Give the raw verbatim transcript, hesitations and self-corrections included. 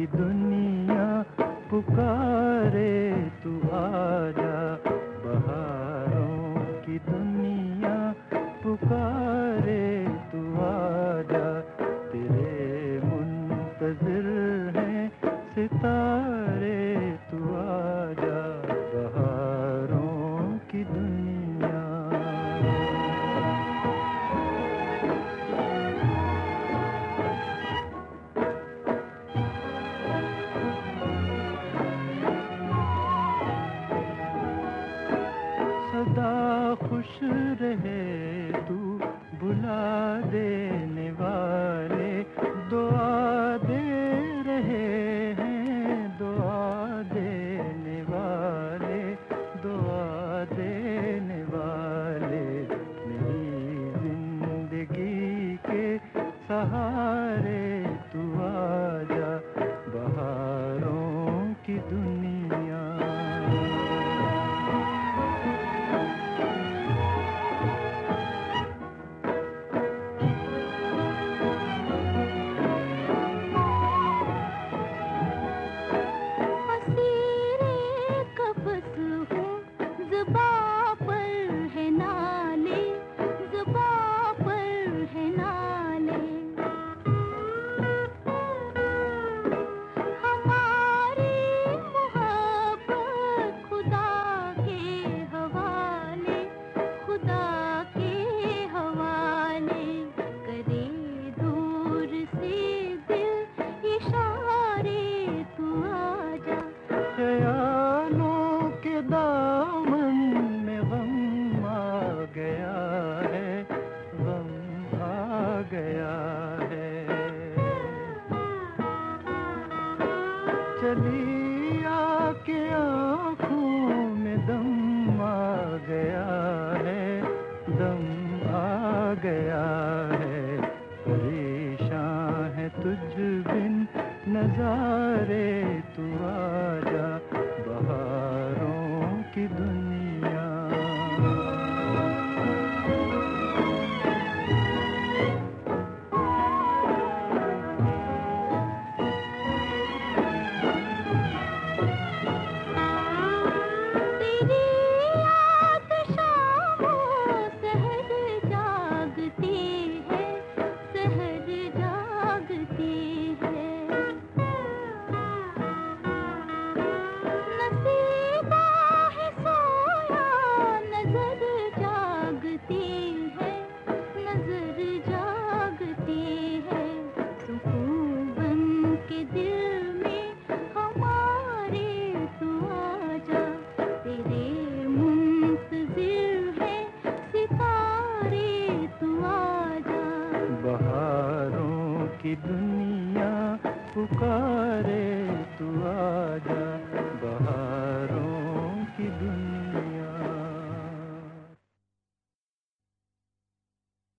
दुनिया पुकारे तू आजा, बहारों की दुनिया पुकारे तू आजा, तेरे मुंतज़िर हैं सितारे तू आजा, बहारों की दुनिया। सदा खुश रहे तू बुला देने वाले, दुआ दे रहे हैं दुआ देने वाले, दुआ देने वाले, मेरी जिंदगी के सहारे तू आजा, बहारों की दुनिया। ख्यालों के दामन में गम आ गया है, गम आ गया है, चली आके आँखों में दम आ गया है, दम आ गया है, परेशान है तुझ बिन नजारे तू आजा, बहारों की दुनिया। बहारों की दुनिया पुकारे तू आजा।